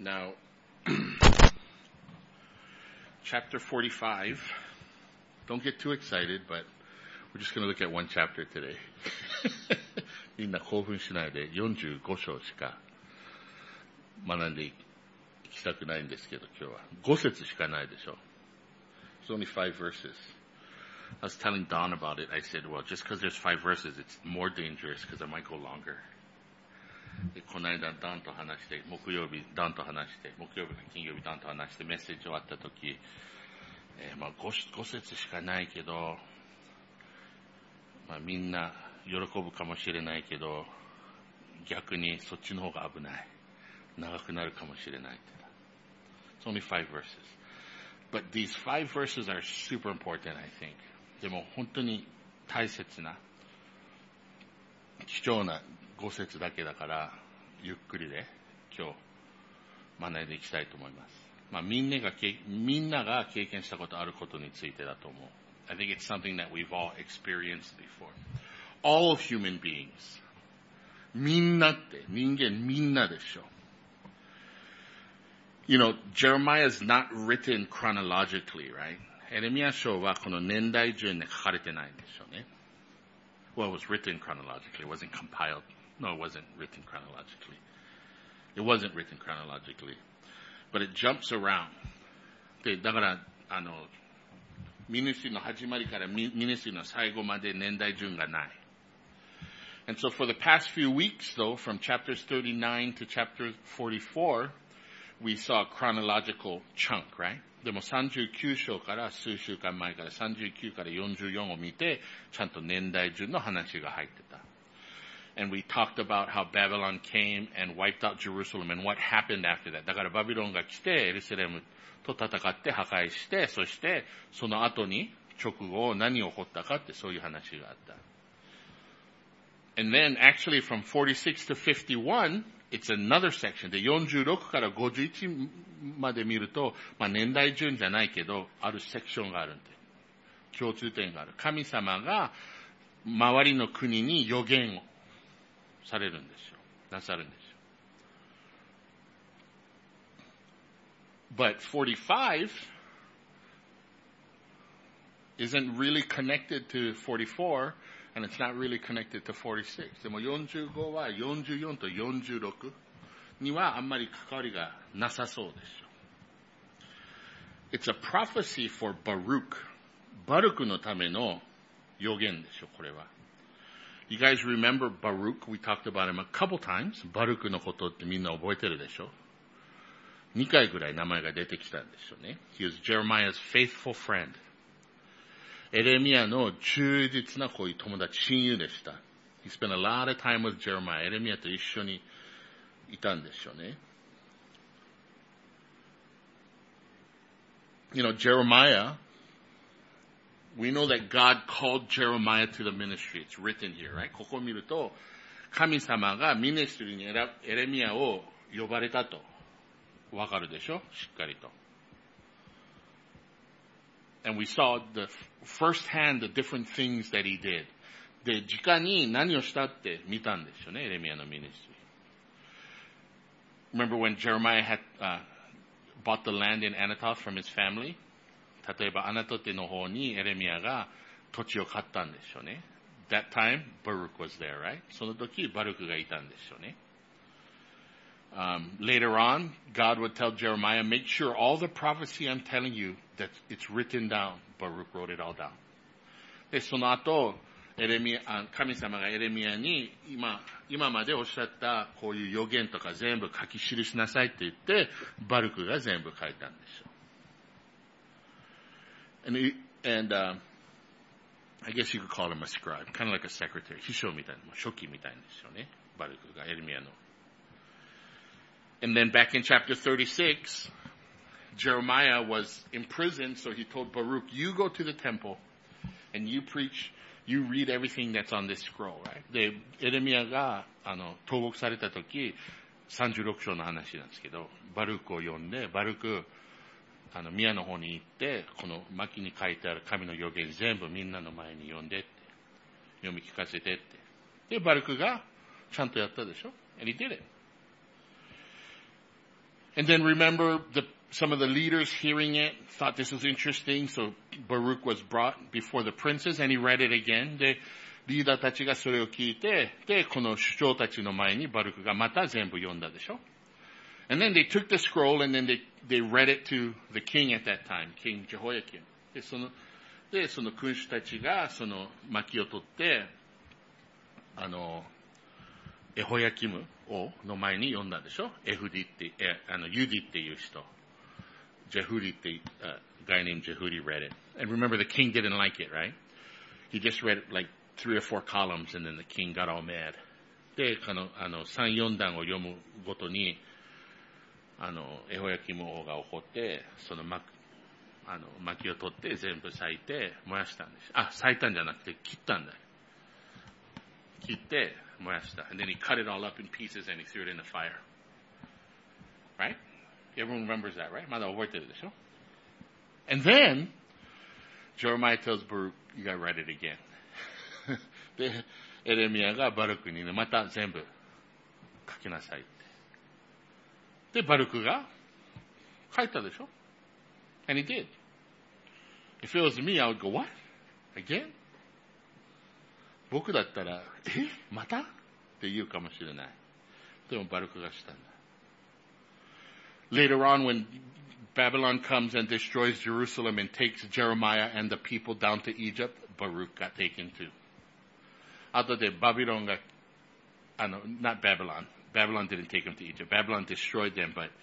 Now, chapter 45, don't get too excited, but we're just going to look at one chapter today. みんな興奮しないで45章しか学んでいきたくないんですけど、今日は5節しかないでしょ。It's only 5 verses. I was telling Don about it. I said, well, just because there's 5 verses, it's more dangerous because it might go longer. でこの間、ダンと話して、木曜日、ダンと話して、木曜日か金曜日、ダンと話して、メッセージ終わった時、5節しかないけど、みんな喜ぶかもしれないけど、逆にそっちの方が危ない。長くなるかもしれないって言った。It's only 5 verses. But these 5 verses are super important, I think. でも本当に大切な、貴重な5節だけだから、ゆっくりで今日学んでいきたいと思います。みんなが経験したことあることについてだと思う。I think it's something that we've all experienced before. All of human beings. みんなって人間みんなでしょ。You know, Jeremiah is not written chronologically, right? エレミヤ書はこの年代順で書かれてないんでしょうね。Well, it was written chronologically. It wasn't compiled. No, it wasn't written chronologically. It wasn't written chronologically. But it jumps around. で、だから、ミニストリーの始まりからミニストリーの最後まで年代順がない。And so for the past few weeks, though, from chapters 39 to chapter 44, we saw a chronological chunk, right? でも39章から数週間前から39から44を見て、ちゃんと年代順の話が入ってた。And we talked about how Babylon came and wiped out Jerusalem and what happened after that. だからバビロンが来て、エルサレムと戦って破壊して、そしてその後に直後何が起こったかってそういう話があった。And then actually from 46 to 51, it's another section. で、46から51まで見ると、年代順じゃないけど、あるセクションがあるんで、共通点がある。神様が周りの国に予言をされるんですよ。なさるんですよ。But 45 isn't really connected to 44, and it's not really connected to 46. でも45は44と46にはあんまり関わりがなさそうですよ。It's a prophecy for Baruch. バルクのための予言でしょ、これは。You guys remember Baruch? We talked about him a couple times. バルクのことってみんな覚えてるでしょ。2回ぐらい名前が出てきたんですよね。He was Jeremiah's faithful friend. エレミヤの忠実なこういう友達、親友でした。He spent a lot of time with Jeremiah. エレミヤと一緒にいたんですよね。You know, Jeremiah, we know that God called Jeremiah to the ministry. It's written here, right? ここを見ると、神様がミニストリーにエレミヤを呼ばれたと。わかるでしょ？しっかりと。And we saw firsthand the different things that he did. で、直に何をしたって見たんですよね、エレミヤのミニストリー。Remember when Jeremiah had bought the land in Anathoth from his family? 例えば、アナトテの方にエレミヤが土地を買ったんですよね。That time, Baruch was there, right? その時、バルクがいたんですよね。Later on, God would tell Jeremiah, make sure all the prophecy I'm telling you, that it's written down. Baruch wrote it all down. で、その後、神様がエレミヤに今までおっしゃったこういう予言とか全部書き記しなさいって言って、バルクが全部書いたんですよ。And I guess you could call him a scribe, kind of like a secretary. 秘書みたいな、書記みたいですよね。バルクがエレミヤの。And then back in chapter 36, Jeremiah was in prison, so he told Baruch, you go to the temple and you preach, you read everything that's on this scroll, right? で、エレミヤが投獄された時、36章の話なんですけど、バルクを呼んで、バルク、宮の方に行って、この巻に書いてある神の予言全部みんなの前に読んでって、読み聞かせてって。で、バルクがちゃんとやったでしょ？And he did it. And then remember, some of the leaders hearing it thought this was interesting, so Baruch was brought before the princes, and he read it again. で、リーダーたちがそれを聞いて、で、この首長たちの前にバルクがまた全部読んだでしょ。And then they took the scroll and then they read it to the king at that time, King Jehoiakim. で、その君主たちがその薪を取って、エホヤキムの前に読んだでしょ。ユディっていう人。ジェフリって、guy named Jehudi read it. And remember, the king didn't like it, right? He just read like 3 or 4 columns and then the king got all mad. で、3、4段を読むごとに、エホヤキム王が怒って、その薪を取って全部裂いて燃やしたんです。裂いたんじゃなくて切ったんだよ。切って燃やした。And then he cut it all up in pieces and he threw it in the fire. Right? Everyone remembers that, right? まだ覚えてるでしょ? And then, Jeremiah tells Baruch, you gotta write it again. で、エレミヤがバルクにね、また全部書きなさいって。で、バルクが書いたでしょ? And he did. If it was me, I would go, what? Again? 僕だったら、またって言うかもしれない。でもバルクがしたんだ。Later on, when Babylon comes and destroys Jerusalem and takes Jeremiah and the people down to Egypt, Baruch got taken too. 後でバビロンが、not Babylon. Babylon didn't take him to Egypt. Babylon destroyed them, but,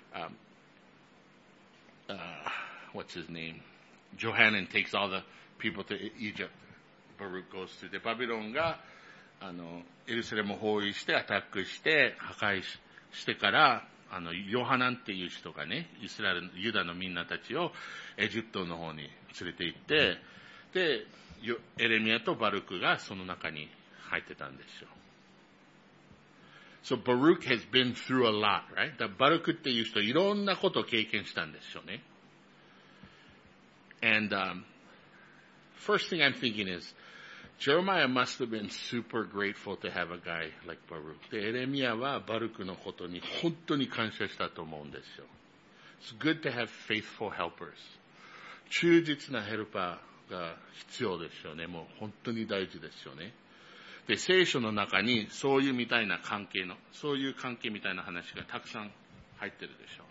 what's his name? Johanan takes all the people to Egypt. Baruch goes to. で、バビロンが、エルサレムを包囲して、アタックして、破壊してから、ヨハナンっていう人がね、ユダのみんなたちをエジプトの方に連れて行って、で、エレミヤとバルクがその中に入ってたんですよ。So Baruch has been through a lot, right? バルクっていう人いろんなことを経験したんですよね。And first thing I'm thinking is, Jeremiah must have been super grateful to have a guy like Baruch. で、エレミヤはバルクのことに本当に感謝したと思うんですよ。It's good to have faithful helpers. 忠実なヘルパーが必要ですよね。もう本当に大事ですよね。で、聖書の中にそういうみたいな関係みたいな話がたくさん入ってるでしょう。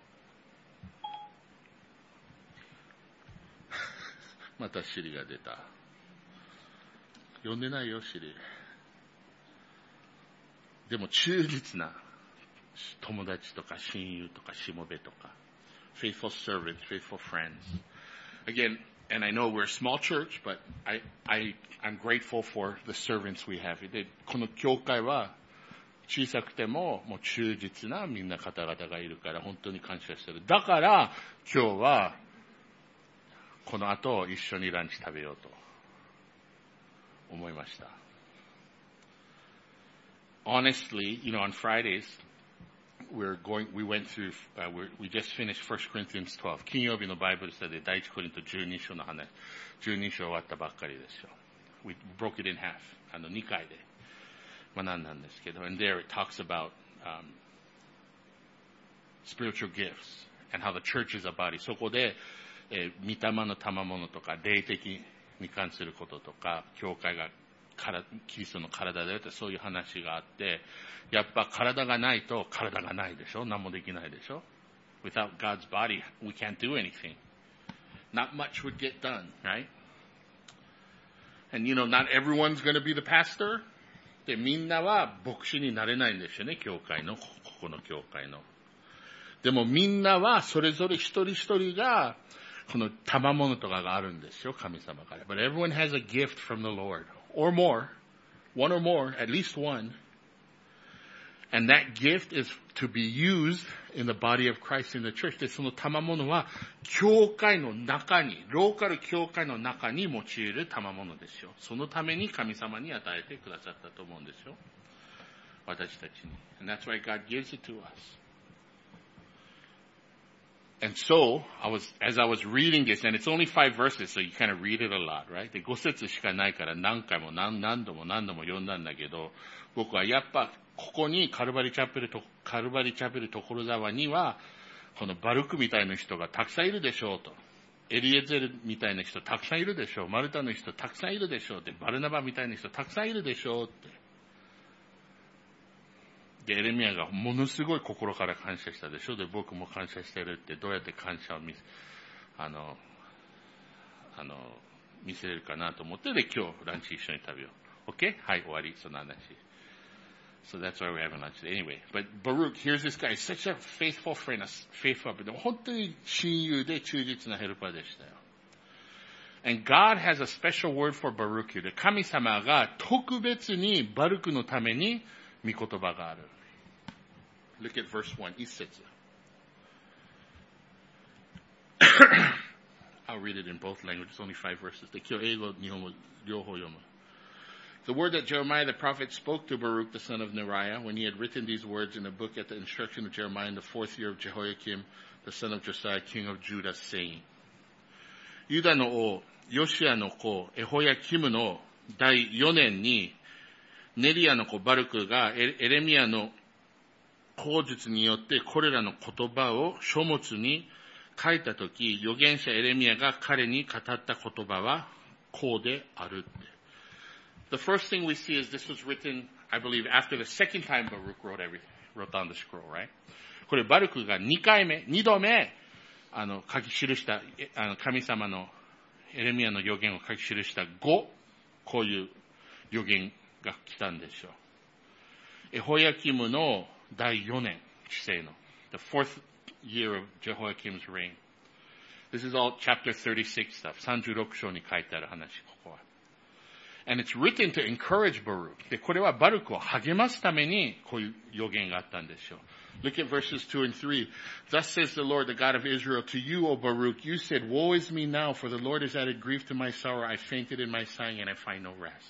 またシリが出た。読んでないよ、シリ。でも忠実な友達とか親友とかしもべとか faithful servants, faithful friends. Again, and I know we're a small church, but I'm grateful for the servants we have. で、この教会は小さくてももう忠実なみんな方々がいるから本当に感謝してる。だから今日はこの後一緒にランチ食べようと思いました。Honestly, on Fridays, we went through, we just finished 1 Corinthians 12. 金曜日のバイブルスタディ第一コリント12章の話、12章終わったばっかりですよ。We broke it in half. 2回で学んだんですけど、and there it talks about, spiritual gifts and how the church is a body. そこで、御霊の賜物とか霊的に関することとか教会がキリストの体だよってそういう話があって、やっぱ体がないと体がないでしょ。何もできないでしょ。Without God's body, we can't do anything. Not much would get done, right? And not everyone's going to be the pastor. で、みんなは牧師になれないんですよね、教会の、ここの教会の。でもみんなはそれぞれ一人一人がこの賜物とかがあるんですよ、神様から。But everyone has a gift from the Lord, or more, one or more, at least one. And that gift is to be used in the body of Christ in the church. で、その賜物は教会の中に、ローカル教会の中に用いる賜物ですよ。そのために神様に与えてくださったと思うんですよ。私たちに。And that's why God gives it to us. And so, as I was reading this, and it's only 5 verses, so you kind of read it a lot, right? で、5節しかないから何回も何度も読んだんだけど、僕はやっぱここにカルバリチャペル所沢には、 このバルクみたいな人がたくさんいるでしょうと。エリエゼルみたいな人たくさんいるでしょう。マルタの人たくさんいるでしょうって。バルナバみたいな人たくさんいるでしょうって。で、エレミヤがものすごい心から感謝したでしょ。で、僕も感謝してるって、どうやって感謝を見せれるかなと思って、で、今日ランチ一緒に食べよう。OK? はい、終わり、その話。So that's why we're having lunch today. Anyway, but Baruch, here's this guy, such a faithful friend, faithful, but 本当に親友で忠実なヘルパーでしたよ。And God has a special word for Baruch here. 神様が特別にバルクのために御言葉がある。Look at verse 1, 一節。I'll read it in both languages, only 5 verses. で、今日英語、日本語両方読む。The word that Jeremiah the prophet spoke to Baruch the son of Neriah when he had written these words in a book at the instruction of Jeremiah in the 4th year of Jehoiakim, the son of Josiah, king of Judah, saying, ユダの王、ヨシアの子、エホヤキムの第4年に、ネリアの子バルクがエレミヤの口述によってこれらの言葉を書物に書いたとき、預言者エレミヤが彼に語った言葉はこうであるって。The first thing we see is this was written, I believe, after the second time Baruch wrote down the scroll, right? これバルクが2度目、書き記した、神様のエレミヤの預言を書き記した後、こういう預言が来たんでしょう。エホヤキムの第4年、治世の、the 4th year of Jehoiakim's reign. This is all chapter 36 stuff. 36章に書いてある話、ここは。And it's written to encourage Baruch. で、これはバルクを励ますためにこういう予言があったんでしょう。Look at verses 2 and 3. Thus says the Lord, the God of Israel, to you, O Baruch, you said, Woe is me now, for the Lord has added grief to my sorrow. I fainted in my sighing, and I find no rest.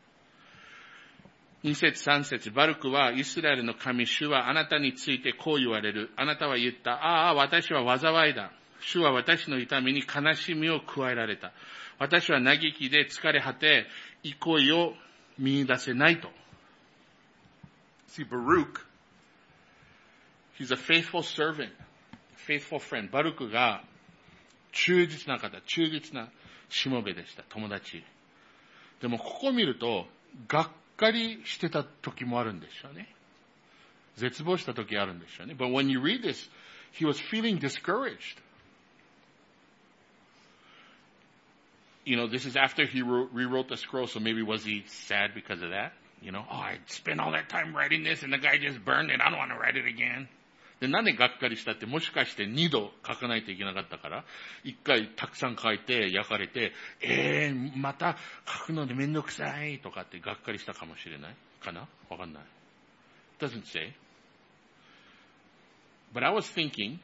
2節3節バルクはイスラエルの神主はあなたについてこう言われる。あなたは言った。ああ、私は災いだ。主は私の痛みに悲しみを加えられた。私は嘆きで疲れ果て、憩いを見出せないと。See, Baruch, he's a faithful servant, faithful friend. バルクが忠実な方、忠実なしもべでした、友達。でもここを見ると、がっかりしてた時もあるんでしょうね。絶望した時あるんでしょうね。But when you read this, he was feeling discouraged. You know, this is after he rewrote the scroll, so maybe was he sad because of that? You know, oh, I spent all that time writing this and the guy just burned it. I don't want to write it again. で、なんでがっかりしたって、もしかして2度書かないといけなかったから、1回たくさん書いて焼かれて、また書くのでめんどくさいとかってがっかりしたかもしれないかな？わかんない。Doesn't say. But I was thinking,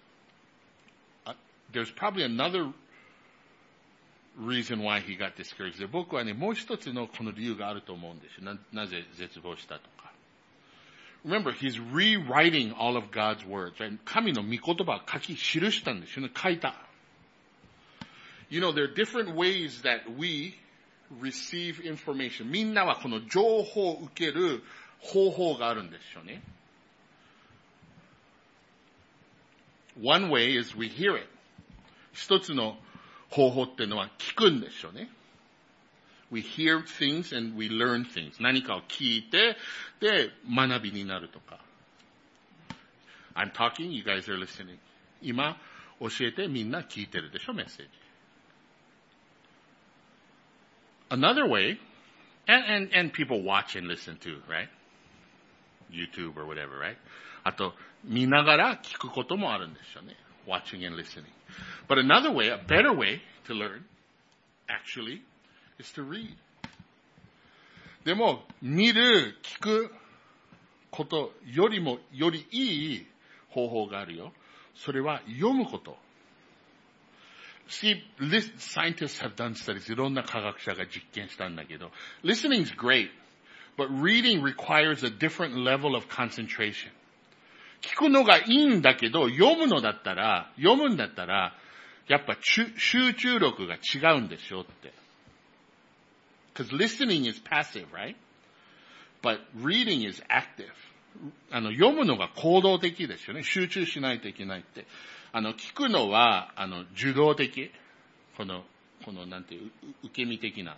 there's probably another reason why he got discouraged. で、僕はね、もう一つのこの理由があると思うんですよ。なぜ絶望したとか。Remember, he's rewriting all of God's words. Right? 神の御言葉を書き記したんですよね。書いた。You know, there are different ways that we receive information. みんなはこの情報を受ける方法があるんですよね。One way is we hear it. 一つの方法っていうのは聞くんですよね。We hear things and we learn things. 何かを聞いて、で、学びになるとか。I'm talking, you guys are listening. 今、教えてみんな聞いてるでしょ、メッセージ。Another way, and people watch and listen too, right? YouTube or whatever, right? あと、見ながら聞くこともあるんですよね。Watching and listening. But another way, a better way to learn, actually, is to read. でも、見る、聞くことよりもよりいい方法があるよ。それは読むこと。See, scientists have done studies. いろんな科学者が実験したんだけど、listening is great, but reading requires a different level of concentration. 聞くのがいいんだけど、読むんだったら、やっぱ集中力が違うんでしょって。Because listening is passive, right? But reading is active. 読むのが行動的ですよね。集中しないといけないって。聞くのは、受動的。なんていう、受け身的な。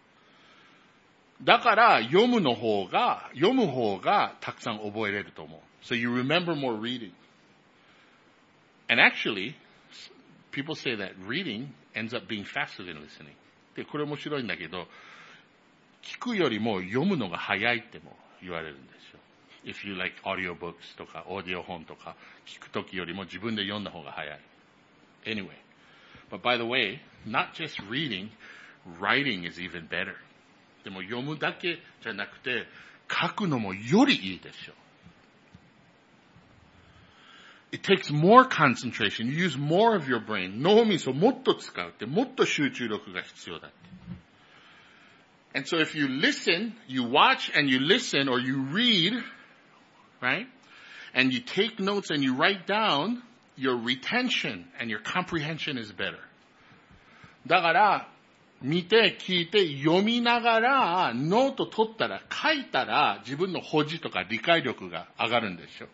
だから、読む方がたくさん覚えれると思う。So you remember more reading. And actually, people say that reading ends up being faster than listening. で、これ面白いんだけど、聞くよりも読むのが早いっても言われるんですよ。If you like audiobooks とか、オーディオ本とか、聞くときよりも自分で読んだ方が早い。Anyway, but by the way, not just reading, writing is even better. でも読むだけじゃなくて、書くのもよりいいですよ。It takes more concentration. You use more of your brain. 脳みそをもっと使うって、もっと集中力が必要だって。And so if you listen, you watch and you listen or you read, right? And you take notes and you write down, your retention and your comprehension is better. だから、見て、聞いて、読みながら、ノート取ったら、書いたら、自分の保持とか理解力が上がるんですよ。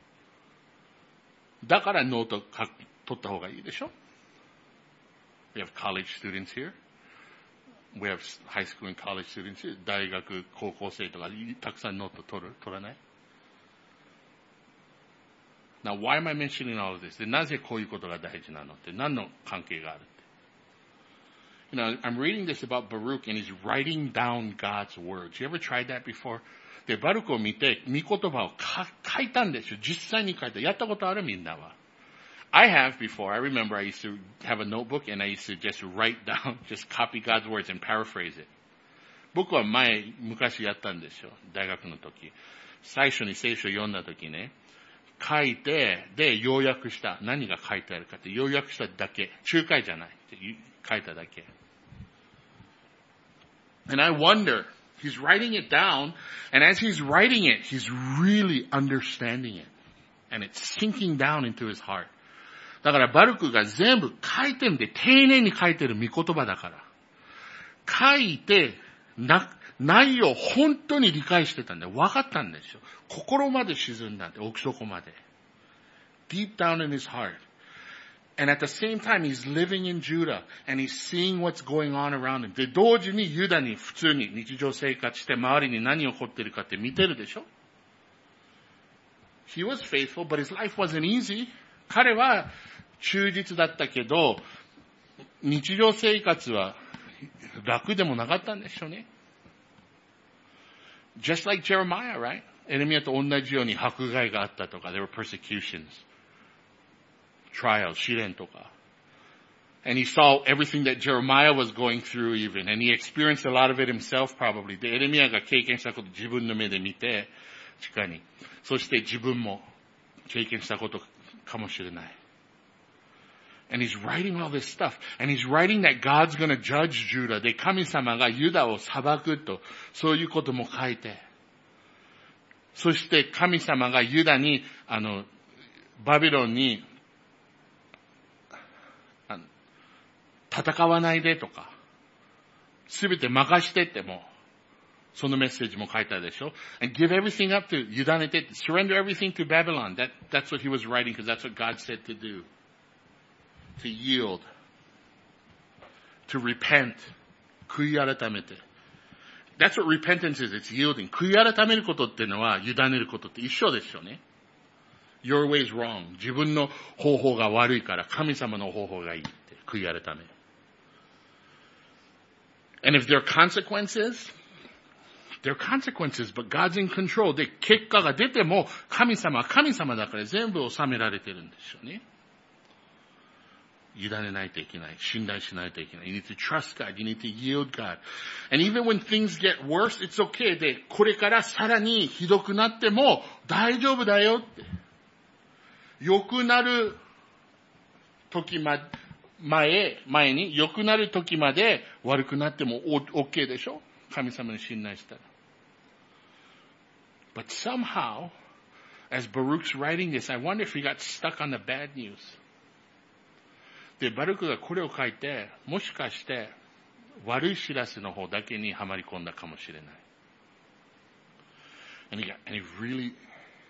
だからノート取った方がいいでしょ。We have college students here. We have high school and college students here. 大学、高校生とかたくさんノート取らない？ Now, why am I mentioning all of this? で、なぜこういうことが大事なのって何の関係があるって？ You know, I'm reading this about Baruch and he's writing down God's words. You ever tried that before? で、バルクを見て、御言葉を書いたんですよ。実際に書いた。やったことあるみんなは。I have before. I remember I used to have a notebook and I used to just write down, just copy God's words and paraphrase it. 僕は昔やったんですよ。大学の時。最初に聖書を読んだ時ね、書いて、で、要約した。何が書いてあるかって、要約しただけ。仲介じゃない。書いただけ。And I wonder,He's writing it down, and as he's writing it, he's really understanding it. And it's sinking down into his heart. だからバルクが全部書いてるんで、丁寧に書いてる御言葉だから。書いて、内容を本当に理解してたんで、分かったんですよ。心まで沈んだんで、奥底まで。Deep down in his heart.And at the same time, he's living in Judah and he's seeing what's going on around him. で、同時にユダに普通に日常生活して周りに何が起こってるかって見てるでしょ？ He was faithful, but his life wasn't easy. 彼は忠実だったけど、日常生活は楽でもなかったんでしょうね。Just like Jeremiah, right? エレミヤと同じように迫害があったとか、there were persecutions.Trials, 試練とか。And he saw everything that Jeremiah was going through even. And he experienced a lot of it himself probably. で、エレミヤが経験したこと自分の目で見て、しかに。そして自分も経験したことかもしれない。And he's writing all this stuff. And he's writing that God's going to judge Judah. で、神様がユダを裁くと、そういうことも書いて。そして神様がユダに、バビロンに、戦わないでとか、すべて任してっても、そのメッセージも書いたでしょ。And give everything up to, 委ねて、surrender everything to Babylon. That's what he was writing because that's what God said to do. To yield. To repent. 悔い改めて。That's what repentance is. It's yielding. 悔い改めることっていうのは、委ねることって一緒ですよね。Your way is wrong. 自分の方法が悪いから神様の方法がいいって。悔い改め。And if there are consequences, there are consequences, but God's in control. で、結果が出ても神様は神様だから全部収められてるんですよね。委ねないといけない。信頼しないといけない。You need to trust God. You need to yield God. And even when things get worse, it's okay. で、これからさらにひどくなっても大丈夫だよって。良くなる時前に良くなる時まで悪くなっても OK でしょ？神様に信頼したら。But somehow, as Baruch's writing this, I wonder if he got stuck on the bad news. で、バルクがこれを書いて、もしかして悪い知らせの方だけにはまり込んだかもしれない。And he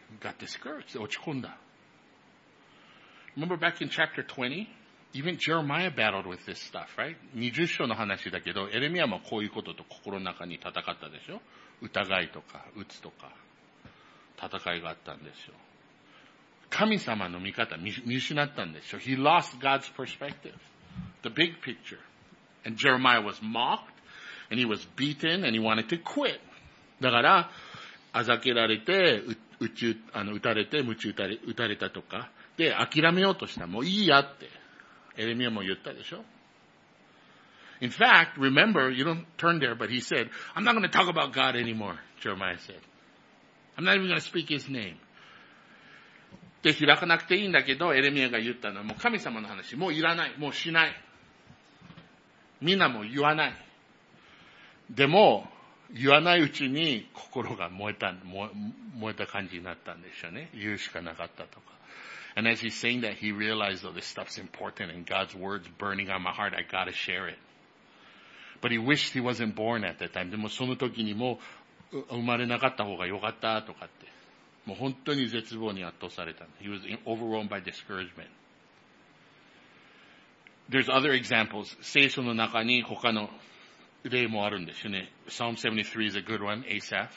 got discouraged. 落ち込んだ。Remember back in chapter 20? Even Jeremiah battled with this stuff, right? 20章の話だけど、エレミヤもこういうことと心の中に戦ったでしょ。疑いとか、鬱とか、戦いがあったんですよ。神様の見方見失ったんですよ。He lost God's perspective, the big picture. And Jeremiah was mocked, and he was beaten, and he wanted to quit. だから、あざけられて、撃たれて、鞭打たれたとか、で、諦めようとした。もういいやって、エレミヤも言ったでしょ。In fact, remember, you don't turn there, but he said, I'm not going to talk about God anymore, Jeremiah said. I'm not even going to speak his name. で、開かなくていいんだけど、エレミヤが言ったのは、もう神様の話、もういらない、もうしない。みんなも言わない。でも、言わないうちに心が燃えた感じになったんでしょうね。言うしかなかったとか。And as he's saying that, he realized, oh, this stuff's important and God's word's burning on my heart. I gotta share it. But he wished he wasn't born at that time. でもその時にも生まれなかった方がよかったとかって。もう本当に絶望に圧倒された。He was overwhelmed by discouragement. There's other examples. 聖書の中に他の例もあるんですよね。Psalm 73 is a good one, Asaph.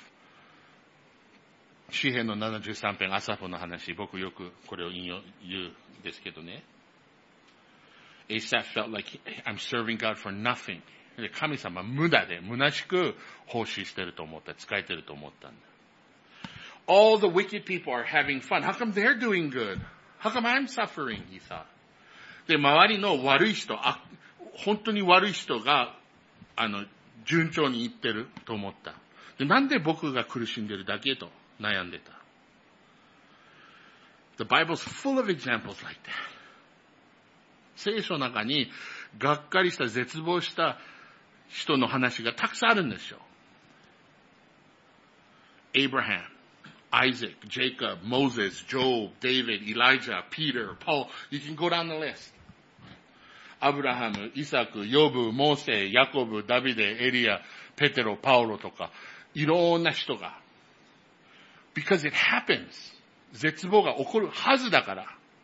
詩編の73編、アサフの話、僕よくこれを言うんですけどね。Asaph felt like I'm serving God for nothing. で神様無駄で、虚しく奉仕してると思った、使えてると思ったんだ。All the wicked people are having fun. How come they're doing good? How come I'm suffering? He thought. で、周りの悪い人、本当に悪い人が、順調にいってると思った。で、なんで僕が苦しんでるだけと悩んでた。The Bible's full of examples like that. 聖書の中に、がっかりした、絶望した人の話がたくさんあるんですよ。Abraham, Isaac, Jacob, Moses, Job, David, Elijah, Peter, Paul. You can go down the list. アブラハム、イサク、ヨブ、モーセ、ヤコブ、ダビデ、エリア、ペテロ、パウロとか、いろんな人が。Because it happens. 絶望が起こるはずだから。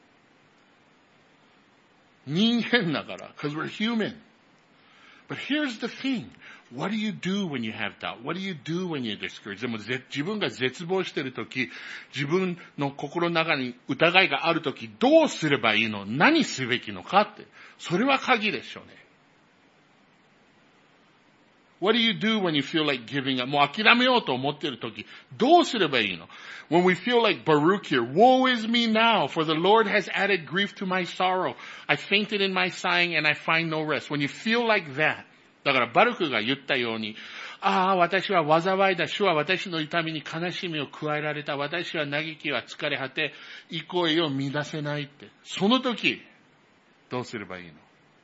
人間だから。Because we're human. But here's the thing. What do you do when you have doubt? What do you do when you're discouraged? でも自分が絶望しているとき、自分の心の中に疑いがあるとき、どうすればいいの？何すべきのかって。それは鍵でしょうね。What do you do when you feel like giving up? もう諦めようと思っているとき、どうすればいいの？ When we feel like Baruch here, woe is me now, for the Lord has added grief to my sorrow. I fainted in my sighing and I find no rest. When you feel like that, だからバルクが言ったように、私は災いだ。主は私の痛みに悲しみを加えられた。私は嘆きは疲れ果て、憩いを乱せないって。その時、どうすればいいの？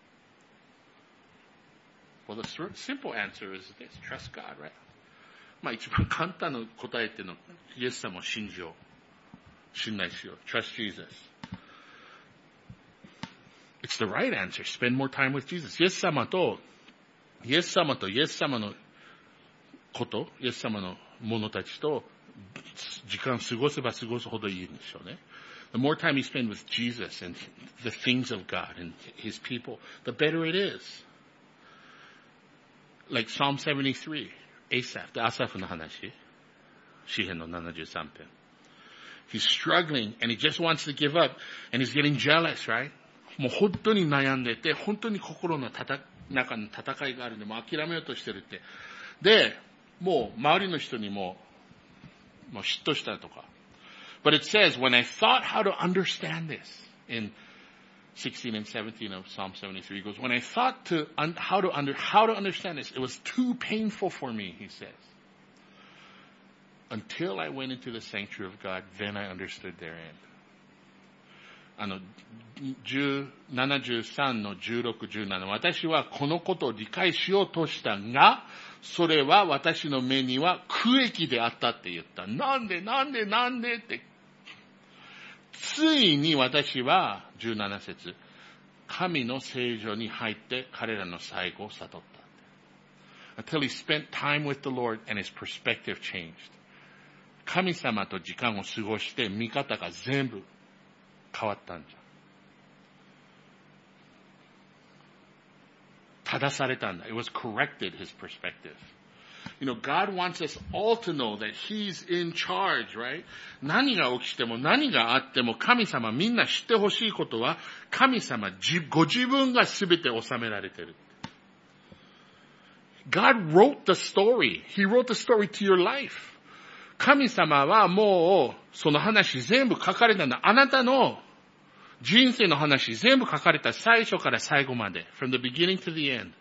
Well, the simple answer is this. Trust God, right? まあ一番簡単な答えっていうのは、イエス様を信じよう。信頼しよう。Trust Jesus. It's the right answer. Spend more time with Jesus. イエス様とイエス様のこと、イエス様の者たちと時間過ごせば過ごすほどいいんでしょうね。The more time you spend with Jesus and the things of God and His people, the better it is. Like Psalm 73, Asaph, the Asaph の話、詩編の73編。He's struggling and he just wants to give up and he's getting jealous, right? もう本当に悩んでて、本当に心の中に戦いがあるんで、もう諦めようとしてるって。で、もう周りの人にもう嫉妬したとか。But it says, when I thought how to understand this, in 16 and 17 of Psalm 73, he goes, when I thought how to understand this, it was too painful for me, he says. Until I went into the sanctuary of God, then I understood their end. 73の16、17。私はこのことを理解しようとしたが、それは私の目には苦役であったって言った。なんでって。ついに私は、17節、神の聖所に入って彼らの最後を悟った。Until he spent time with the Lord and his perspective changed. 神様と時間を過ごして見方が全部変わったんじゃ。正されたんだ。It was corrected, his perspective. God wants us all to know that He's in charge, right? 何が起きても何があっても神様みんな知ってほしいことは神様ご自分が全て収められている。God wrote the story. He wrote the story to your life. 神様はもうその話全部書かれたんだ。あなたの人生の話全部書かれた最初から最後まで。From the beginning to the end.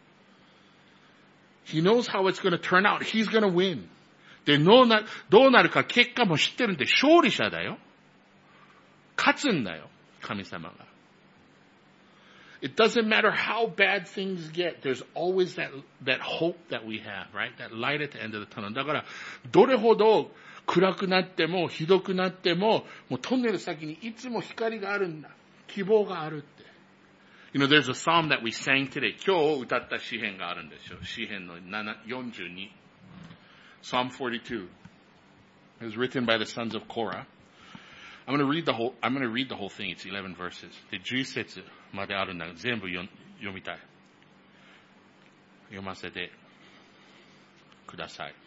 He knows how it's going to turn out. He's going to win. で、どうなるか結果も知ってるんで勝利者だよ。勝つんだよ。神様が。It doesn't matter how bad things get. There's always that hope that we have, right? That light at the end of the tunnel. だから、どれほど暗くなっても、ひどくなっても、もうトンネル先にいつも光があるんだ。希望があるって。there's a psalm that we sang today. 今日歌った詩篇があるんですよ。詩篇の42。Psalm 42. It was written by the sons of Korah. I'm going to read the whole thing. It's 11 verses. で、11節まであるんだが、全部読みたい。読ませてください。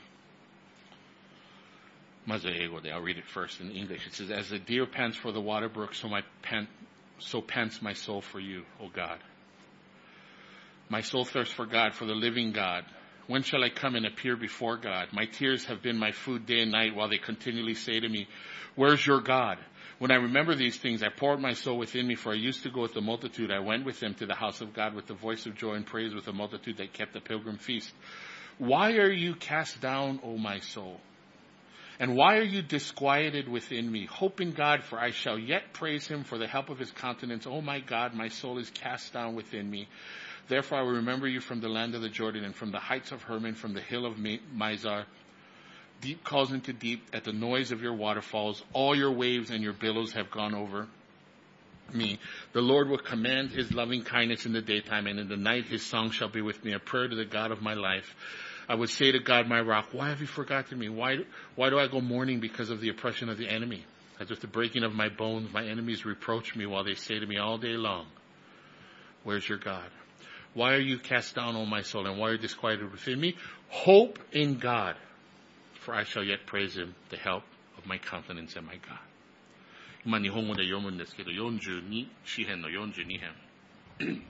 まず英語で、I'll read it first in English. It says, As the deer pants for the water brook, so pants my soul for you, O God. My soul thirsts for God, for the living God. When shall I come and appear before God? My tears have been my food day and night, while they continually say to me, Where's your God? When I remember these things, I pour out my soul within me, for I used to go with the multitude. I went with them to the house of God with the voice of joy and praise, with the multitude that kept the pilgrim feast. Why are you cast down, O my soul? And why are you disquieted within me? Hope in God, for I shall yet praise him for the help of his countenance. O my God, my soul is cast down within me. Therefore I will remember you from the land of the Jordan, and from the heights of Hermon, from the hill of Mizar. Deep calls into deep at the noise of your waterfalls. All your waves and your billows have gone over me. The Lord will command his loving kindness in the daytime, and in the night his song shall be with me, a prayer to the God of my life. I would say to God, my rock, why have you forgotten me? Why do I go mourning because of the oppression of the enemy? As with the breaking of my bones, my enemies reproach me while they say to me all day long, where's your God? Why are you cast down, O my soul, and why are you disquieted within me? Hope in God, for I shall yet praise him, the help of my countenance and my God. 今日本語で読むんですけど、詩編の42編。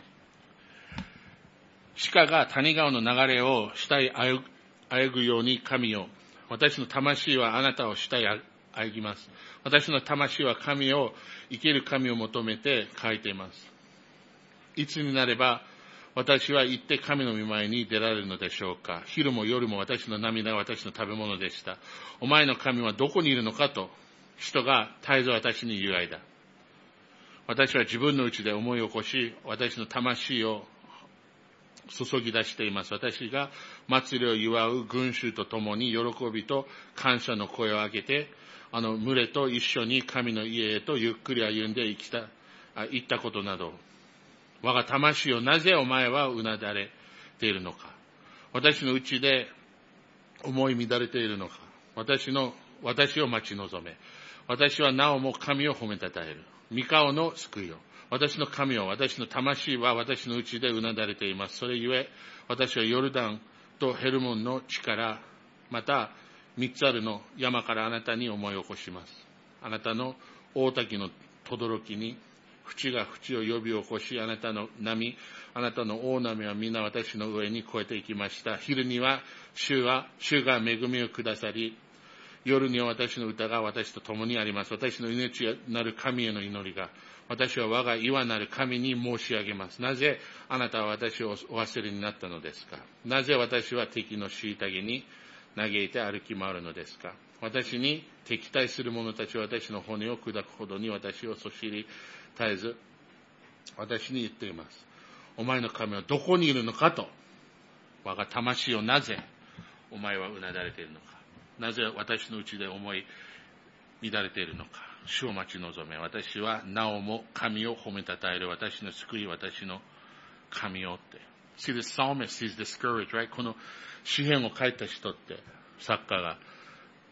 鹿が谷川の流れを下へあぐように神よ。私の魂はあなたを下へあぎます。私の魂は神を、生ける神を求めて書いています。いつになれば私は行って神の御前に出られるのでしょうか。昼も夜も私の涙が私の食べ物でした。お前の神はどこにいるのかと人が絶えず私に言う間、私は自分の内で思い起こし、私の魂を注ぎ出しています。私が祭りを祝う群衆と共に喜びと感謝の声を上げて、群れと一緒に神の家へとゆっくり歩んで行ったことなど、我が魂をなぜお前はうなだれているのか。私の内で思い乱れているのか。私を待ち望め。私はなおも神を褒めたたえる。御顔の救いを。私の神を、私の魂は私の内でうなだれています。それゆえ、私はヨルダンとヘルモンの地から、また三つあるの山からあなたに思い起こします。あなたの大滝の轟に、淵が淵を呼び起こし、あなたの波、あなたの大波は皆私の上に越えていきました。昼には主が恵みをくださり、夜には私の歌が私と共にあります。私の命なる神への祈りが、私は我が岩なる神に申し上げます。なぜあなたは私をお忘れになったのですか。なぜ私は敵の虐げに嘆いて歩き回るのですか。私に敵対する者たちは私の骨を砕くほどに私をそしり絶えず私に言っています。お前の神はどこにいるのかと。我が魂をなぜお前はうなだれているのか。なぜ私の内で思い乱れているのか。主を待ち望め。私はなおも神を褒めたたえる。私の救い、私の神をって。See, the psalmist is discouraged, right? この詩篇を書いた人って、作家が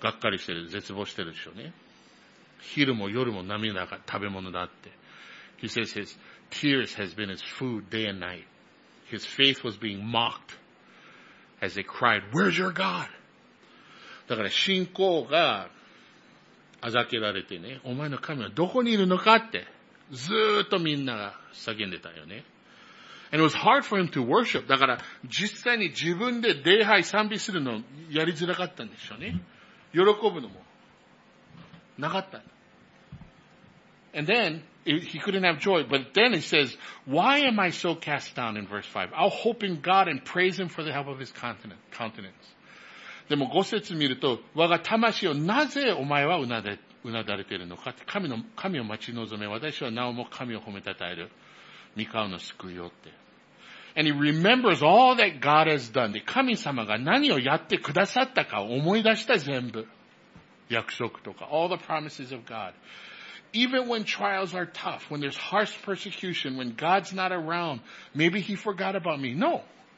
がっかりしてる、絶望してるでしょうね。昼も夜も涙が食べ物だって。He says his tears has been his food day and night. His faith was being mocked as they cried, Where's your God? だから信仰があざけられてね、お前の神はどこにいるのかってずーっとみんなが叫んでたよね。And it was hard for him to worship. だから実際に自分で礼拝賛美するのやりづらかったんでしょうね。喜ぶのもなかった。And then he couldn't have joy. But then he says, Why am I so cast down in verse 5? I'll hope in God and praise him for the help of his countenance. でも5節見ると、我が魂をなぜお前はうなだれているのかって、神を待ち望め、私はなおも神を褒めたたえる。御顔の救いをって。And he remembers all that God has done. で、神様が何をやってくださったかを思い出した全部。約束とか、all the promises of God. Even when trials are tough, when there's harsh persecution, when God's not around, maybe he forgot about me. No.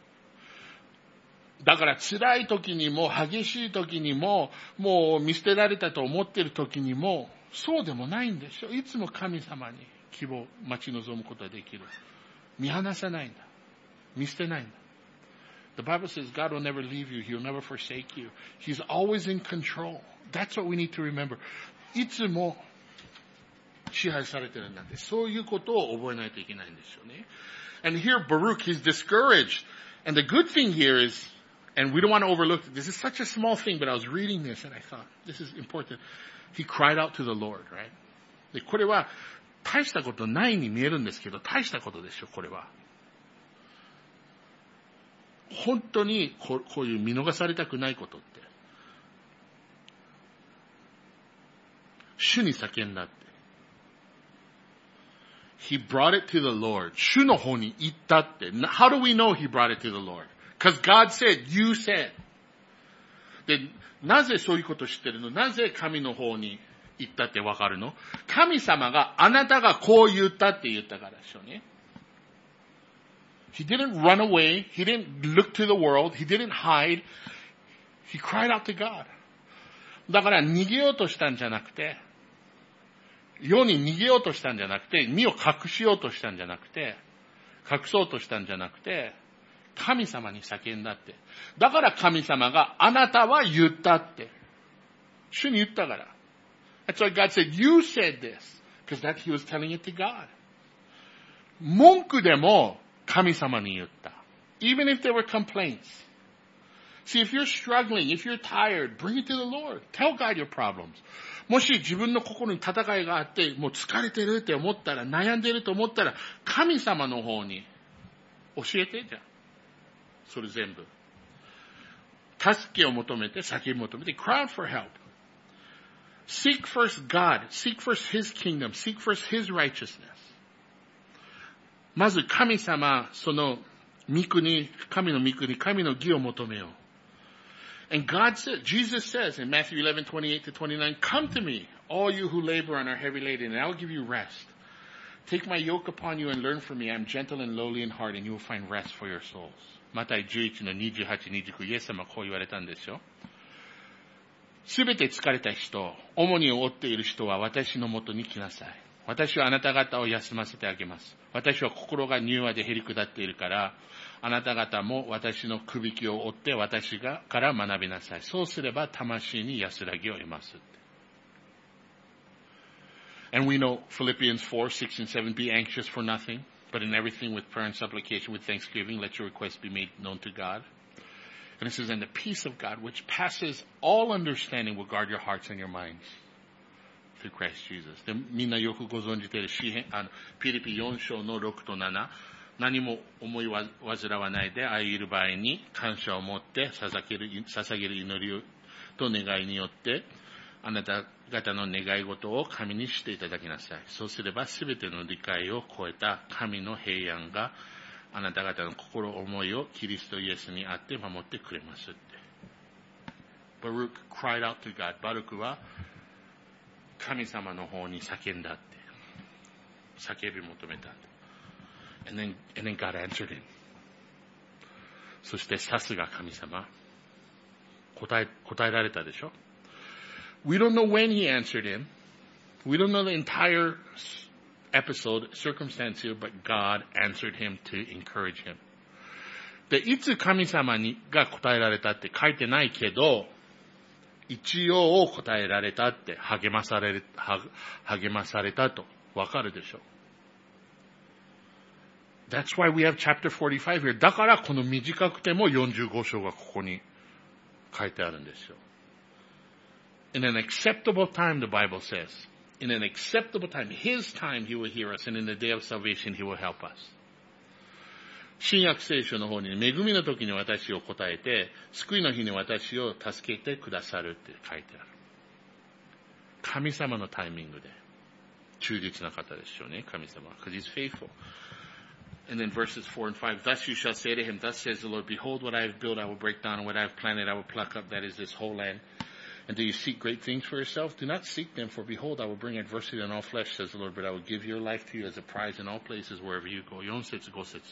だから辛い時にも、激しい時にも、もう見捨てられたと思っている時にも、そうでもないんでしょ。いつも神様に希望、待ち望むことができる。見放さないんだ。見捨てないんだ。The Bible says God will never leave you. He'll never forsake you. He's always in control. That's what we need to remember. いつも支配されてるんだって。そういうことを覚えないといけないんですよね。And here Baruch, he's discouraged. And the good thing here is, and we don't want to overlook it. This is such a small thing, but I was reading this and I thought, this is important. He cried out to the Lord, right? で、これは大したことないに見えるんですけど、大したことでしょ、これは。本当にこういう見逃されたくないことって。主に叫んだって。He brought it to the Lord. 主の方に行ったって。How do we know he brought it to the Lord? Because God said, you said. で、なぜそういうことを知ってるの？なぜ神の方に行ったってわかるの？神様があなたがこう言ったって言ったからでしょうね。He didn't run away. He didn't look to the world. He didn't hide. He cried out to God. だから逃げようとしたんじゃなくて、世に逃げようとしたんじゃなくて、身を隠しようとしたんじゃなくて、隠そうとしたんじゃなくて、神様に叫んだって。だから神様があなたは言ったって。主に言ったから。That's why God said, you said this. Because that he was telling it to God. 文句でも神様に言った。Even if there were complaints. See, if you're struggling, if you're tired, bring it to the Lord. Tell God your problems. もし自分の心に戦いがあって、もう疲れてるって思ったら、悩んでると思ったら、神様の方に教えてじゃん。それ全部。助けを求めて、叫び求めて、cry out for help. Seek first God. Seek first His kingdom. Seek first His righteousness. まず神様、その御国、神の御国、神の義を求めよう。And God said, Jesus says in Matthew 11:28-29, Come to me, all you who labor and are heavy laden, and I will give you rest. Take my yoke upon you and learn from me. I am gentle and lowly in heart, and you will find rest for your souls. マタイ11の28、29、イエス様はこう言われたんですよ。すべて疲れた人、重荷を負っている人は私のもとに来なさい。私はあなた方を休ませてあげます。私は心が柔和でへり下っているから、あなた方も私のくびきを追って私から学びなさい。そうすれば魂に安らぎを得ます。And we know Philippians 4:6 and 7, be anxious for nothing, but in everything with prayer and supplication, with thanksgiving, let your requests be made known to God. And it says, and the peace of God, which passes all understanding, will guard your hearts and your minds through Christ Jesus. で、みんなよくご存じているピリピ4章の6と7。何も思い煩わないで、ああいる場合に感謝を持って捧げる祈りと願いによって、あなた方の願い事を神にしていただきなさい。そうすればすべての理解を超えた神の平安があなた方の心思いをキリストイエスにあって守ってくれますって。Baruch cried out to God. バルクは神様の方に叫んだって。叫び求めたって。And then God answered him. そしてさすが神様。答えられたでしょ。 We don't know when he answered him. We don't know the entire episode, circumstance here, but God answered him to encourage him. で、いつ神様が答えられたって書いてないけど、一応答えられたって励まされたとわかるでしょ。That's why we have chapter 45 here. だからこの短くても45章がここに書いてあるんですよ。In an acceptable time, the Bible says. In an acceptable time, His time, He will hear us, and in the day of salvation, He will help us. 新約聖書の方に恵みの時に私を答えて、救いの日に私を助けてくださるって書いてある。神様のタイミングで忠実な方ですよね、神様。Because He's faithful. And then verses 4 and 5, Thus you shall say to him, Thus says the Lord, Behold, what I have built I will break down, and what I have planted I will pluck up, that is this whole land. And do you seek great things for yourself? Do not seek them, for behold, I will bring adversity on all flesh, says the Lord, but I will give your life to you as a prize in all places wherever you go. 4節5節。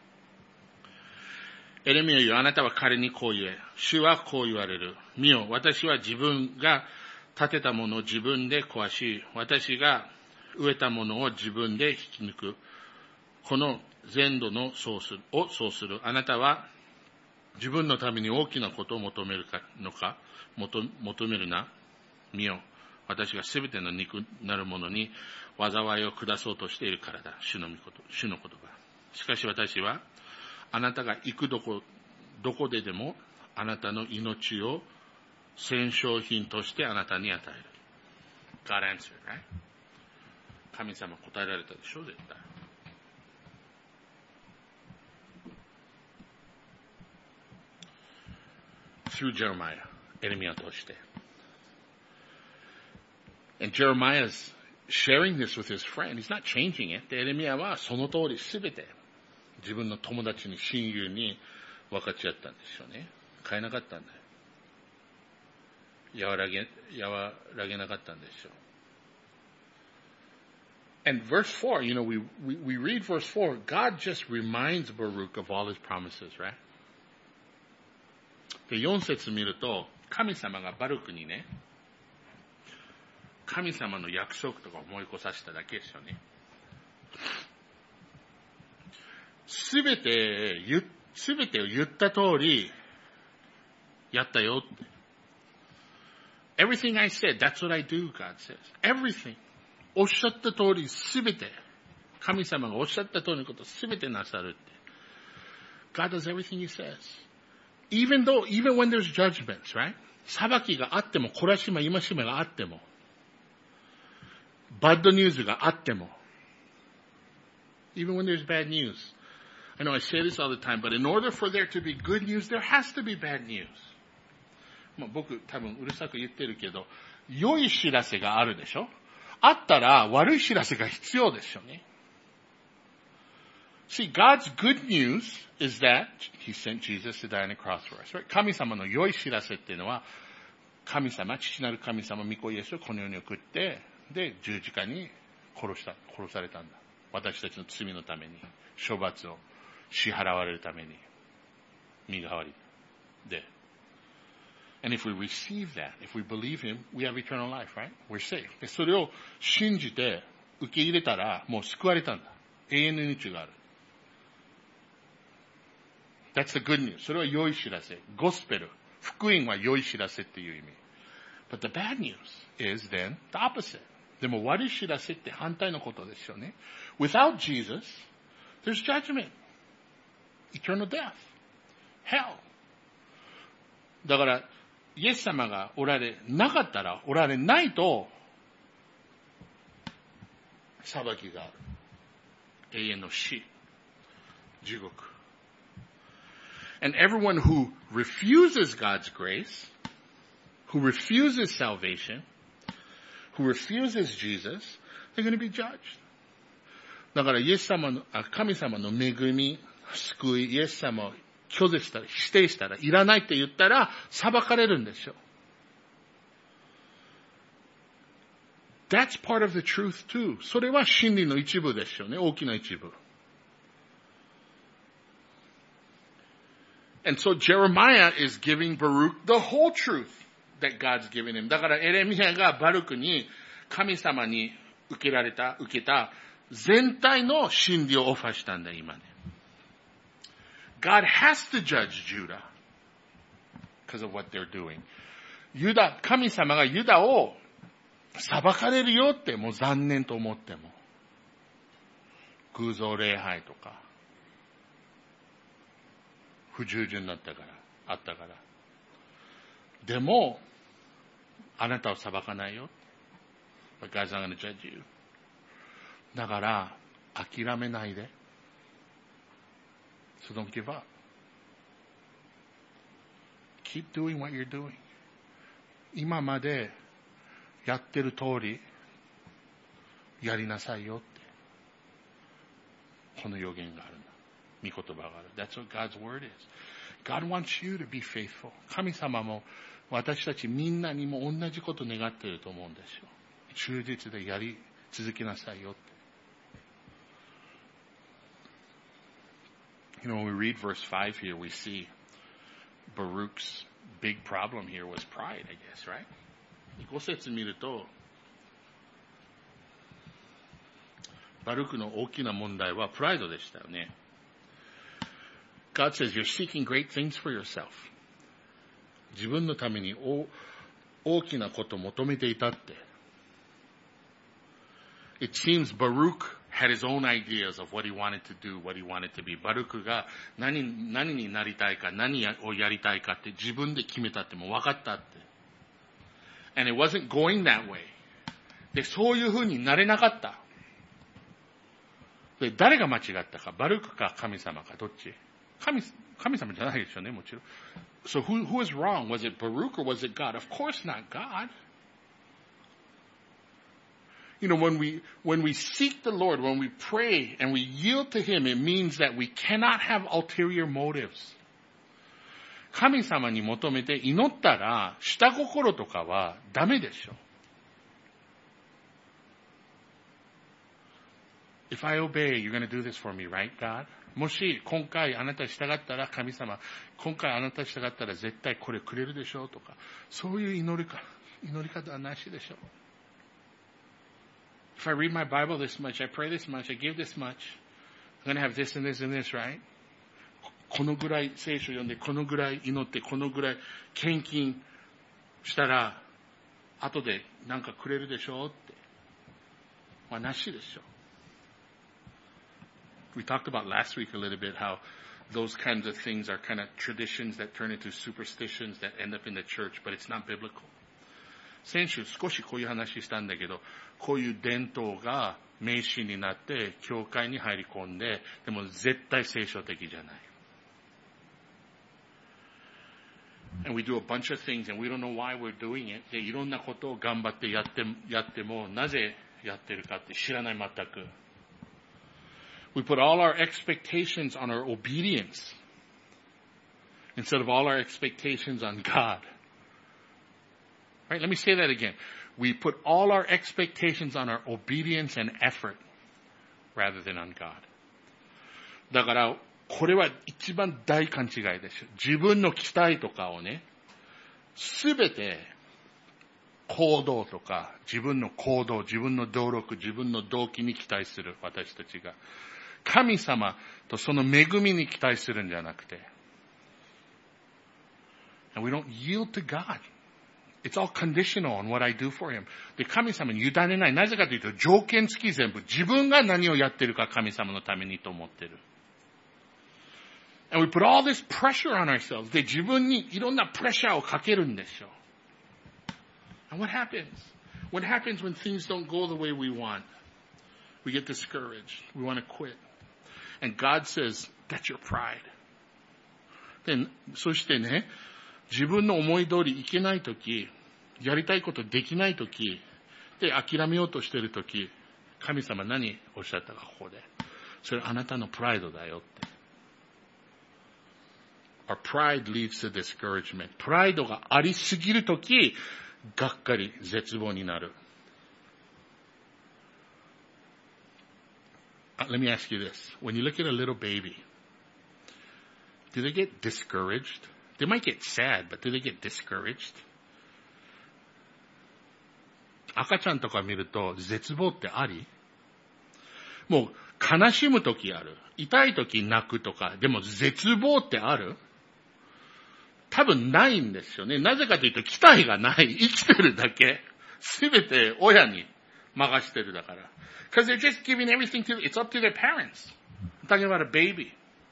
エレミヤよ、あなたは彼にこう言え。主はこう言われる。見よ、私は自分が建てたものを自分で壊し、私が植えたものを自分で引き抜く。この全土のそうする。あなたは自分のために大きなことを求めるな。見よ、私がすべての肉なるものに災いを下そうとしているからだ。主の言葉。しかし私はあなたが行くどこででもあなたの命を戦勝品としてあなたに与える。God answered, right? 神様答えられたでしょ、絶対。Through Jeremiah, エレミヤを通して。And Jeremiah's sharing this with his friend. He's not changing it. で、エレミヤはその通りすべて自分の友達に親友に分かち合ったんですよね。変えなかったんだよ。和らげなかったんですよ。And verse 4, we read verse 4, God just reminds Baruch of all his promises, right? で、4節見ると、神様がバルクにね、神様の約束とか思い起こさせただけですよね。すべてを言った通り、やったよって。Everything I said, that's what I do, God says. Everything. おっしゃった通りすべて、神様がおっしゃった通りのことすべてなさるって。God does everything He says.Even when there's judgments, right? 裁きがあっても、懲らしめ、戒めがあっても、bad news があっても、even when there's bad news. I know I say this all the time, but in order for there to be good news, there has to be bad news. 僕多分うるさく言ってるけど、良い知らせがあるでしょ？あったら悪い知らせが必要ですよね。See, God's good news is that He sent Jesus to die on the cross for us. Right? 神様の良い知らせっていうのは、父なる神様、御子イエスをこの世に送って、で、十字架に殺されたんだ。私たちの罪のために、処罰を支払われるために、身代わりで。And if we receive that, if we believe Him, we have eternal life, right? We're safe. で、それを信じて受け入れたら、もう救われたんだ。永遠の命がある。That's the good news. それは良い知らせ。ゴスペル。福音は良い知らせっていう意味。But the bad news is then the opposite. でも悪い知らせって反対のことですよね。Without Jesus, there's judgment. Eternal death. Hell. だから、イエス様がおられなかったら、おられないと、裁きがある。永遠の死。地獄。And everyone who refuses God's grace, who refuses salvation, who refuses Jesus, they're going to be judged. だから神様の恵み、救い、イエス様を拒絶したら、否定したら、いらないって言ったら、裁かれるんですよ。That's part of the truth too. それは真理の一部ですよね、大きな一部。And so Jeremiah is giving Baruch the whole truth. that God's given him. だからエレミヤがバルクに神様に受けた全体の真理をオファーしたんだ、今ね。God has to judge Judah because of what they're doing. 神様がユダを裁かれるよって、もう残念と思っても。偶像礼拝とか、不従順だったから、あったから。でも、あなたを裁かないよ。But God's not going to judge you. だから、諦めないで。So don't give up. Keep doing what you're doing. 今までやってる通り、やりなさいよって。この予言があるんだ。御言葉がある。That's what God's word is. God wants you to be faithful. 神様も私たちみんなにも同じこと願っていると思うんですよ。忠実でやり続けなさいよって。You know, when we read verse 5 here, we see Baruch's big problem here was pride, I guess, right? 5節見ると、バルクの大きな問題はプライドでしたよね。God says, you're seeking great things for yourself. 自分のために大きなことを求めていたって。It seems Baruch had his own ideas of what he wanted to do, what he wanted to be. バルクが何になりたいか、何をやりたいかって自分で決めたってもう分かったって。And it wasn't going that way. で、そういうふうになれなかった。で、誰が間違ったか、バルクか神様か、どっち？神様じゃないでしょうね、もちろん。So who was wrong? Was it Baruch or was it God? Of course not God. You know, when we seek the Lord, when we pray and we yield to Him, it means that we cannot have ulterior motives. 神様に求めて祈ったら、下心とかはダメでしょ。If I obey, you're going to do this for me, right, God? もし今回あなたに従ったら神様、今回あなたに従ったら絶対これくれるでしょうとか、そういう祈り方はなしでしょう。If I read my Bible this much, I pray this much, I give this much, I'm going to have this and this and this, right? このぐらい聖書読んで、このぐらい祈って、このぐらい献金したら、後でなんかくれるでしょうって。まあ、なしでしょう。We talked about last week a little bit how those kinds of things are kind of traditions that turn into superstitions that end up in the church, but it's not biblical. 先週少しこういう話したんだけど、こういう伝統が迷信になって教会に入り込んで、でも絶対聖書的じゃない。And we do a bunch of things and we don't know why we're doing it. で、いろんなことを頑張ってやっても、なぜやってるかって知らない全く。We put all our expectations on our obedience instead of all our expectations on God. Right? Let me say that again. We put all our expectations on our obedience and effort rather than on God. だから、これは一番大勘違いです。自分の期待とかをね、すべて行動とか、自分の行動、自分の動力、自分の動機に期待する私たちが。神様とその恵みに期待するんじゃなくて。And we don't yield to God. It's all conditional on what I do for Him. で、神様に委ねない。なぜかというと、条件付き全部。自分が何をやってるか神様のためにと思ってる。And we put all this pressure on ourselves. で、自分にいろんなプレッシャーをかけるんでしょ。And what happens? What happens when things don't go the way we want? We get discouraged. We want to quit. And God says, that's your pride. で、そしてね、自分の思い通りいけないとき、やりたいことできないとき、で、諦めようとしているとき、神様何おっしゃったか、ここで。それあなたのプライドだよって。Our pride leads to discouragement. プライドがありすぎるとき、がっかり、絶望になる。Let me ask you this. When you look at a little baby, do they get discouraged? They might get sad, but do they get discouraged? 赤ちゃんとか見ると絶望ってあり？もう悲しむときある。痛いとき泣くとか。でも絶望ってある？多分ないんですよね。なぜかというと期待がない。生きてるだけ。すべて親に任してるだから。Because they're just giving everything to, it's up to their parents. I'm talking about a baby.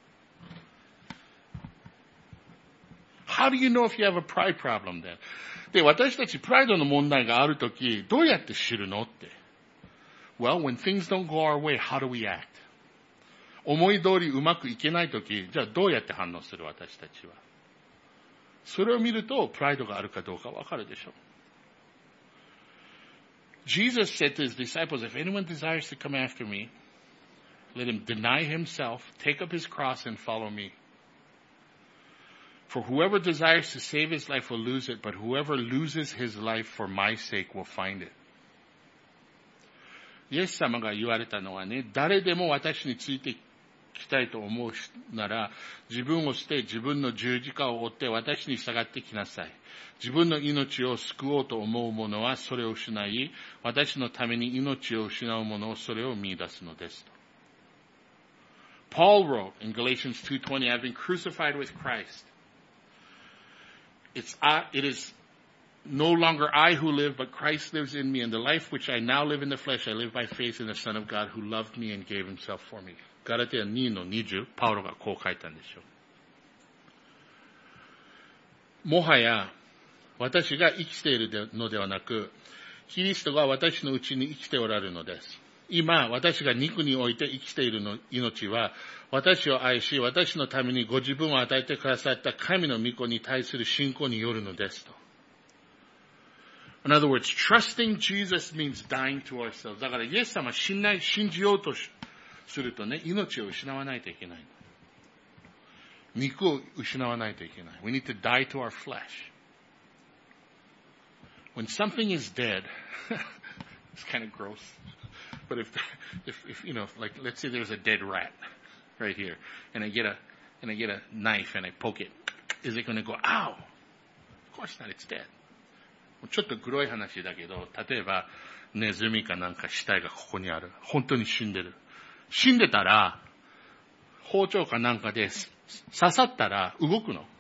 How do you know if you have a pride problem then? で、私たちプライドの問題があるとき、どうやって知るのって。Well, when things don't go our way, how do we act? 思い通りうまくいけないとき、じゃあどうやって反応する私たちは。それを見ると、プライドがあるかどうかわかるでしょう。Jesus said to his disciples, if anyone desires to come after me, let him deny himself, take up his cross, and follow me. For whoever desires to save his life will lose it, but whoever loses his life for my sake will find it. イエス様が言われたのはね、誰でも私についてきたいと思うなら、自分を捨て、自分の十字架を追って私に従ってきなさい。自分の命を救おうと思う者はそれを失い、私のために命を失う者をそれを見出すのですと。Paul wrote in Galatians 2:20, I've been crucified with Christ. It is no longer I who live, but Christ lives in me, and the life which I now live in the flesh, I live by faith in the Son of God who loved me and gave himself for me. ガラテヤ2の20、パウロがこう書いたんでしょう。もはや私が生きているのではなく、キリストが私のうちに生きておられるのです。今、私が肉において生きている命は、私を愛し、私のためにご自分を与えてくださった神の御子に対する信仰によるのですと。In other words, trusting Jesus means dying to ourselves. だからイエス様を信じようとするとね、命を失わないといけない。肉を失わないといけない。We need to die to our flesh. When something is dead, it's kind of gross. But if like let's say there's a dead rat right here, and I get a knife and I poke it, is it going to go, ow? Of course not, it's dead. ちょっとグロい話だけど、例えばネズミかなんか死体がここにある。本当に死んでる。死んでたら、包丁かなんかで刺さったら動くの？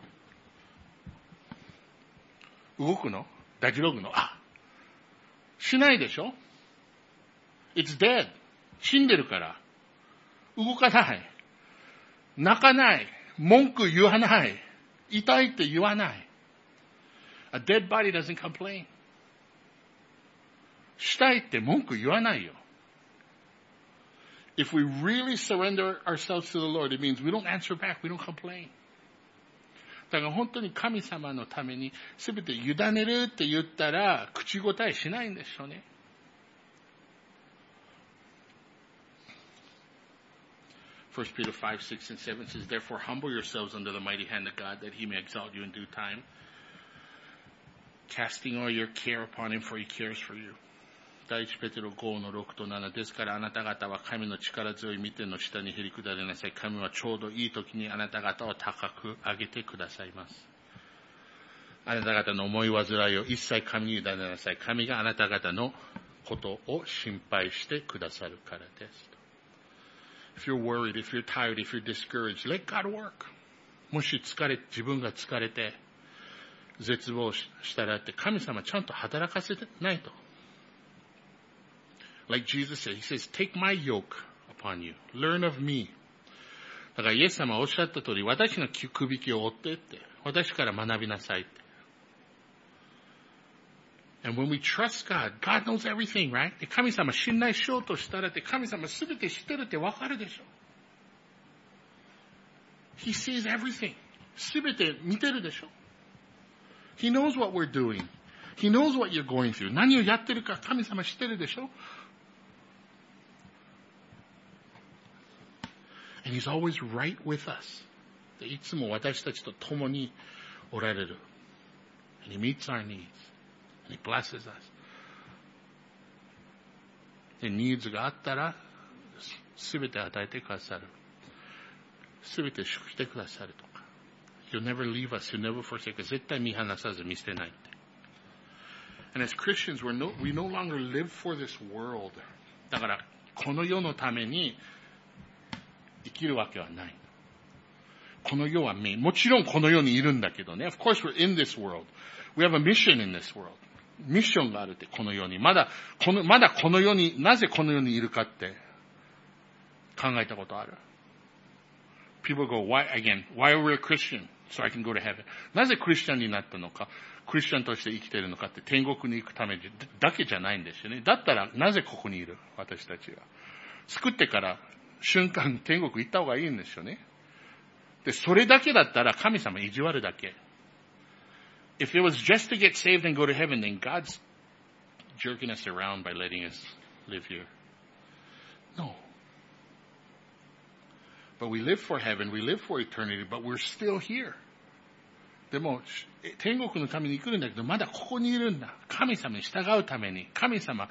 動くの？ダジログの？しないでしょ？ It's dead. 死んでるから。動かない。泣かない。文句言わない。痛いって言わない。A dead body doesn't complain. したいって文句言わないよ。If we really surrender ourselves to the Lord, it means we don't answer back, we don't complain. だから本当に神様のために全て委ねるって言ったら口答えしないんでしょうね。1 Peter 5, 6, and 7 says, Therefore humble yourselves under the mighty hand of God, that he may exalt you in due time, casting all your care upon him, for he cares for you. 第一ペテロ5の6と7ですからあなた方は神の力強い御手の下にへり下りなさい。神はちょうどいい時にあなた方を高く上げてくださいます。あなた方の思い煩いを一切神に委ねなさい。神があなた方のことを心配してくださるからです。If you're worried, if you're tired, if you're discouraged, let God work. もし自分が疲れて絶望したらって神様ちゃんと働かせないと。Like Jesus said, He says, take my yoke upon you. Learn of me. だからイエス様はおっしゃった通り、私のくびきを追ってって、私から学びなさいって。And when we trust God, God knows everything, right? で神様信頼しようとしたらって、神様すべて知ってるってわかるでしょ。He sees everything. すべて見てるでしょ。He knows what we're doing. He knows what you're going through. 何をやってるか神様知ってるでしょ。And He's always right with us. でいつも私たちと共におられる。And He meets our needs. And He blesses us. で、ニーズがあったら、すべて与えてくださる。すべて祝してくださるとか。You'll never leave us. You'll never forsake us. 絶対見放さず見捨てないって。 And as Christians, we no longer live for this world. だから、この世のために生きるわけはない。この世はもちろんこの世にいるんだけどね。Of course we're in this world. We have a mission in this world. ミッションがあるってこの世に。まだこの世に、なぜこの世にいるかって考えたことある？ People go, why are we a Christian? So I can go to heaven. なぜクリスチャンになったのか、クリスチャンとして生きているのかって天国に行くためだけじゃないんですよね。だったらなぜここにいる？私たちが。救ってから瞬間天国行った方がいいんですよね。で、それだけだったら神様意地悪だけ。If it was just to get saved and go to heaven, then God's jerking us around by letting us live here. No. But we live for heaven, we live for eternity, but we're still here. でも、天国のために来るんだけど、まだここにいるんだ。神様に従うために。神様、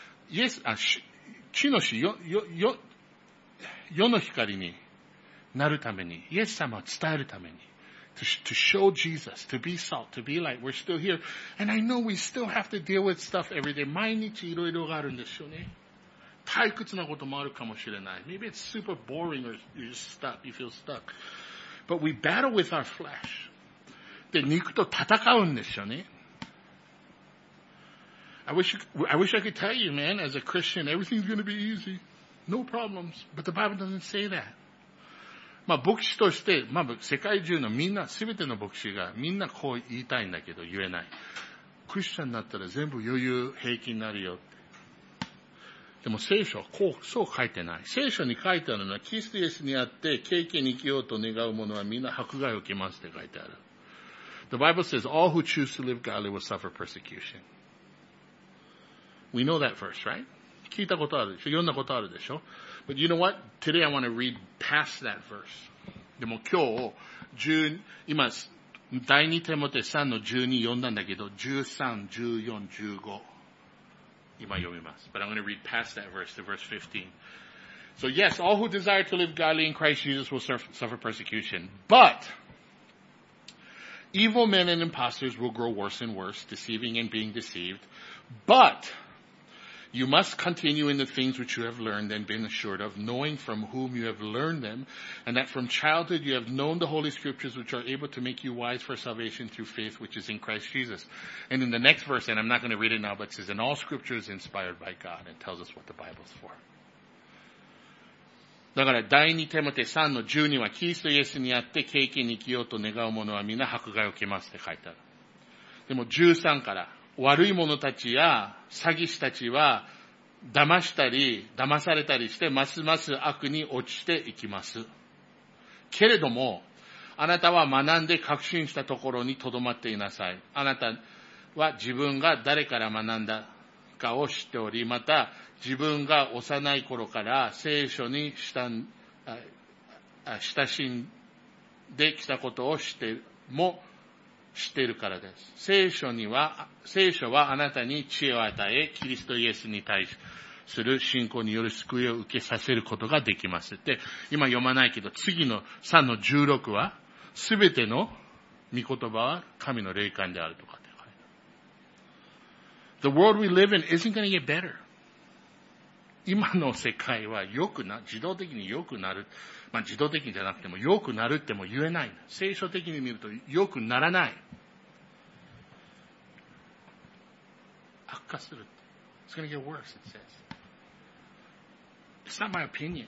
地の死、世の光になるために、イエス様を伝えるために。To show Jesus, to be salt, to be light. We're still here. And I know we still have to deal with stuff every day. 毎日いろいろがあるんですよね。退屈なこともあるかもしれない。Maybe it's super boring or you're just stuck. You feel stuck. But we battle with our flesh. で、肉と戦うんですよね。I wish I could tell you, man, as a Christian, everything's going to be easy. No problems. But the Bible doesn't say that. まあ牧師として、まあ世界中のみんな、すべての牧師がみんなこう言いたいんだけど言えない。クリスチャンになったら全部余裕平気になるよって。でも聖書はそう書いてない。聖書に書いてあるのは、キリストイエスにあって敬虔に生きようと願う者はみんな迫害を受けますって書いてある。The Bible says, all who choose to live godly will suffer persecution. We know that verse, right? 聞いたことあるでしょ？読んだことあるでしょ？ But you know what? Today I want to read past that verse. でも今日、今、第2テモテ3の12読んだんだけど、13、14、15。今読みます。But I'm going to read past that verse to verse 15. So yes, all who desire to live godly in Christ Jesus will suffer persecution. But evil men and impostors will grow worse and worse, deceiving and being deceived. But you must continue in the things which you have learned and been assured of, knowing from whom you have learned them, and that from childhood you have known the Holy Scriptures, which are able to make you wise for salvation through faith, which is in Christ Jesus. And in the next verse, and I'm not going to read it now, but it says, and all Scripture is inspired by God, and tells us what the Bible is for. だから第2テモテ3の12はキリストイエスにあって敬虔に生きようと願う者は皆迫害を受けますって書いてある。でも13から悪い者たちや詐欺師たちは騙したり騙されたりしてますます悪に落ちていきます。けれどもあなたは学んで確信したところにとどまっていなさい。あなたは自分が誰から学んだかを知っており、また自分が幼い頃から聖書に親しんできたことを知っているからです。聖書はあなたに知恵を与え、キリストイエスに対する信仰による救いを受けさせることができます。で、今読まないけど、次の3の16は、すべての御言葉は神の霊感であるとかって書いてある。The world we live in isn't going to get better. 今の世界は自動的に良くなる。まあ自動的じゃなくても良くなるっても言えない。聖書的に見ると良くならない。悪化するって。It's going to get worse, it says. It's not my opinion.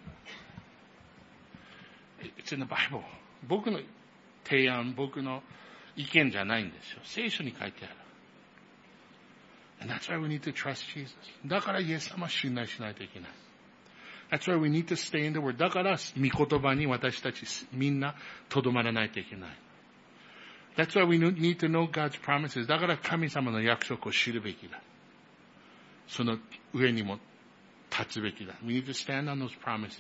It's in the Bible. 僕の提案、僕の意見じゃないんですよ。聖書に書いてある。And that's why we need to trust Jesus. だからイエス様は信頼しないといけない。That's why we need to stay in the Word. だから御言葉に私たちみんなとどまらないといけない。That's why we need to know God's promises. だから神様の約束を知るべきだ。その上にも立つべきだ。We need to stand on those promises.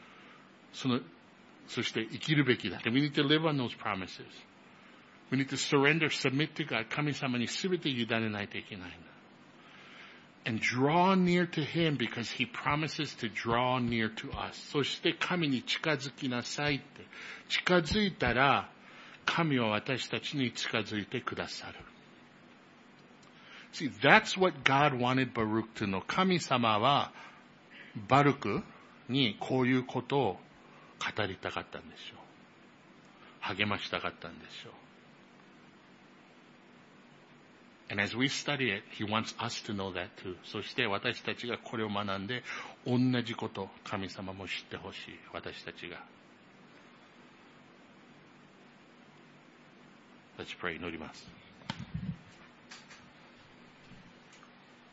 そして生きるべきだ。We need to live on those promises. We need to surrender, submit to God. 神様に全て委ねないといけないんだ。And draw near to Him because He promises to draw near to us. そして神に近づきなさいって。近づいたら神は私たちに近づいてくださる。 See, that's what God wanted Baruch to know. 神様はバルクにこういうことを語りたかったんでしょう。励ましたかったんでしょう。And as we study it, He wants us to know that too. そして私たちがこれを学んで、同じこと神様も知ってほしい。私たちが。Let's pray. 祈ります。